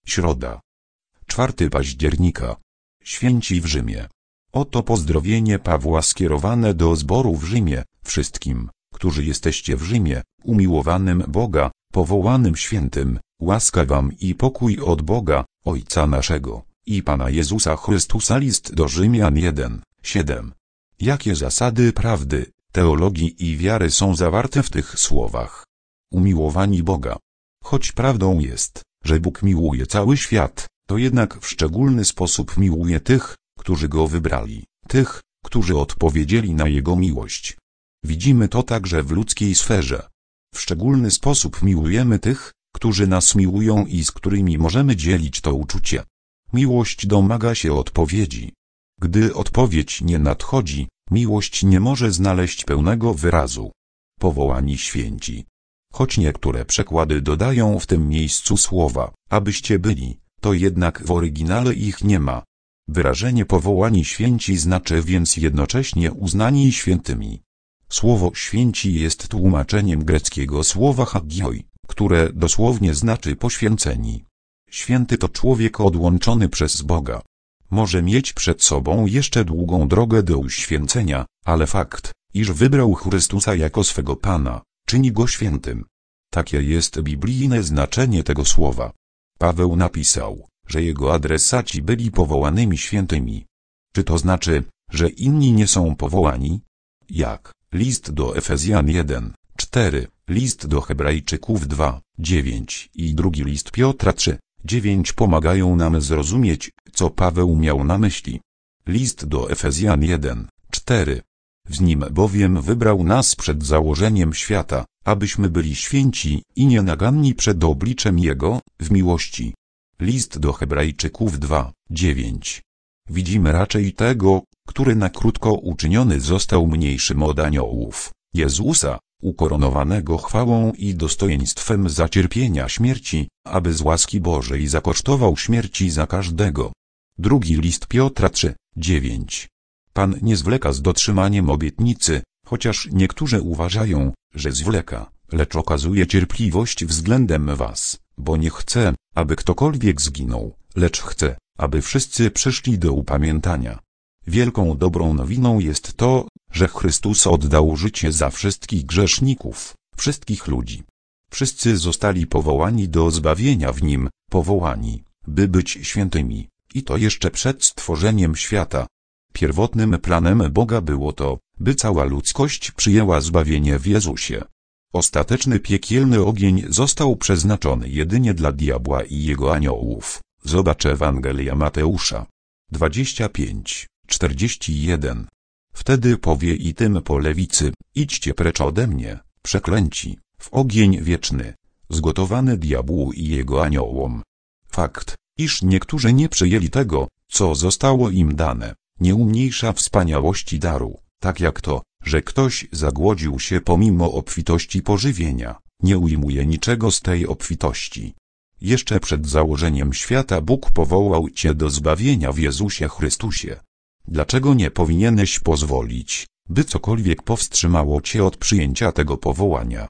Środa. 4 października. Święci w Rzymie. Oto pozdrowienie Pawła skierowane do zboru w Rzymie, wszystkim, którzy jesteście w Rzymie, umiłowanym Boga, powołanym świętym, łaska wam i pokój od Boga, Ojca naszego, i Pana Jezusa Chrystusa. List do Rzymian 1:7. Jakie zasady prawdy, teologii i wiary są zawarte w tych słowach? Umiłowani Boga. Choć prawdą jest, że Bóg miłuje cały świat, to jednak w szczególny sposób miłuje tych, którzy Go wybrali, tych, którzy odpowiedzieli na Jego miłość. Widzimy to także w ludzkiej sferze. W szczególny sposób miłujemy tych, którzy nas miłują i z którymi możemy dzielić to uczucie. Miłość domaga się odpowiedzi. Gdy odpowiedź nie nadchodzi, miłość nie może znaleźć pełnego wyrazu. Powołani święci. Choć niektóre przekłady dodają w tym miejscu słowa, abyście byli, to jednak w oryginale ich nie ma. Wyrażenie powołani święci znaczy więc jednocześnie uznani świętymi. Słowo święci jest tłumaczeniem greckiego słowa hagioi, które dosłownie znaczy poświęceni. Święty to człowiek odłączony przez Boga. Może mieć przed sobą jeszcze długą drogę do uświęcenia, ale fakt, iż wybrał Chrystusa jako swego Pana, czyni go świętym. Takie jest biblijne znaczenie tego słowa. Paweł napisał, że jego adresaci byli powołanymi świętymi. Czy to znaczy, że inni nie są powołani? Jak? List do Efezjan 1:4, list do Hebrajczyków 2:9 i drugi list Piotra 3:9 pomagają nam zrozumieć, co Paweł miał na myśli. List do Efezjan 1:4. W nim bowiem wybrał nas przed założeniem świata, abyśmy byli święci i nienaganni przed obliczem Jego, w miłości. List do Hebrajczyków 2:9. Widzimy raczej tego, który na krótko uczyniony został mniejszym od aniołów, Jezusa, ukoronowanego chwałą i dostojeństwem za cierpienia śmierci, aby z łaski Bożej zakosztował śmierci za każdego. Drugi list Piotra 3:9. Pan nie zwleka z dotrzymaniem obietnicy, chociaż niektórzy uważają, że zwleka, lecz okazuje cierpliwość względem was, bo nie chce, aby ktokolwiek zginął, lecz chce, aby wszyscy przyszli do upamiętania. Wielką dobrą nowiną jest to, że Chrystus oddał życie za wszystkich grzeszników, wszystkich ludzi. Wszyscy zostali powołani do zbawienia w Nim, powołani, by być świętymi, i to jeszcze przed stworzeniem świata. Pierwotnym planem Boga było to, by cała ludzkość przyjęła zbawienie w Jezusie. Ostateczny piekielny ogień został przeznaczony jedynie dla diabła i jego aniołów. Zobacz Ewangelia Mateusza 25:41. Wtedy powie i tym po lewicy, idźcie precz ode mnie, przeklęci, w ogień wieczny, zgotowany diabłu i jego aniołom. Fakt, iż niektórzy nie przyjęli tego, co zostało im dane, nie umniejsza wspaniałości daru, tak jak to, że ktoś zagłodził się pomimo obfitości pożywienia, nie ujmuje niczego z tej obfitości. Jeszcze przed założeniem świata Bóg powołał cię do zbawienia w Jezusie Chrystusie. Dlaczego nie powinieneś pozwolić, by cokolwiek powstrzymało cię od przyjęcia tego powołania?